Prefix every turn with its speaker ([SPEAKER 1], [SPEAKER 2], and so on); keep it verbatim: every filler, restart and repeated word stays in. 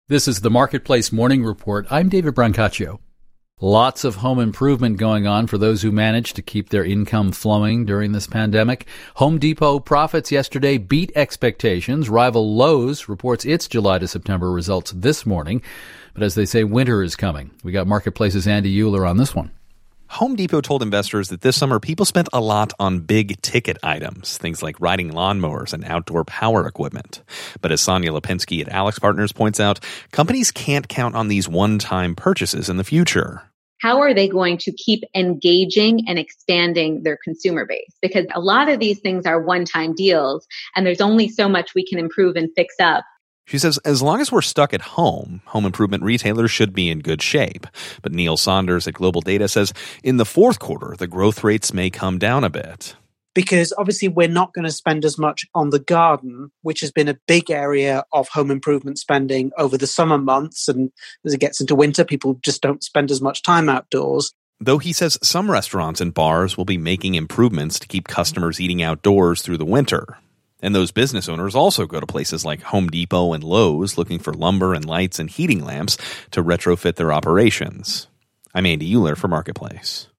[SPEAKER 1] This is the Marketplace Morning Report. I'm David Brancaccio. Lots of home improvement going on for those who managed to keep their income flowing during this pandemic. Home Depot profits yesterday beat expectations. Rival Lowe's reports its July to September results this morning. But as they say, winter is coming. We got Marketplace's Andy Euler on this one.
[SPEAKER 2] Home Depot told investors that this summer people spent a lot on big-ticket items, things like riding lawnmowers and outdoor power equipment. But as Sonia Lipinski at Alex Partners points out, companies can't count on these one-time purchases in the future.
[SPEAKER 3] How are they going to keep engaging and expanding their consumer base? Because a lot of these things are one-time deals, and there's only so much we can improve and fix up.
[SPEAKER 2] She says, as long as we're stuck at home, home improvement retailers should be in good shape. But Neil Saunders at Global Data says in the fourth quarter, the growth rates may come down a bit.
[SPEAKER 4] Because obviously we're not going to spend as much on the garden, which has been a big area of home improvement spending over the summer months. And as it gets into winter, people just don't spend as much time outdoors.
[SPEAKER 2] Though he says some restaurants and bars will be making improvements to keep customers eating outdoors through the winter. And those business owners also go to places like Home Depot and Lowe's looking for lumber and lights and heating lamps to retrofit their operations. I'm Andy Euler for Marketplace.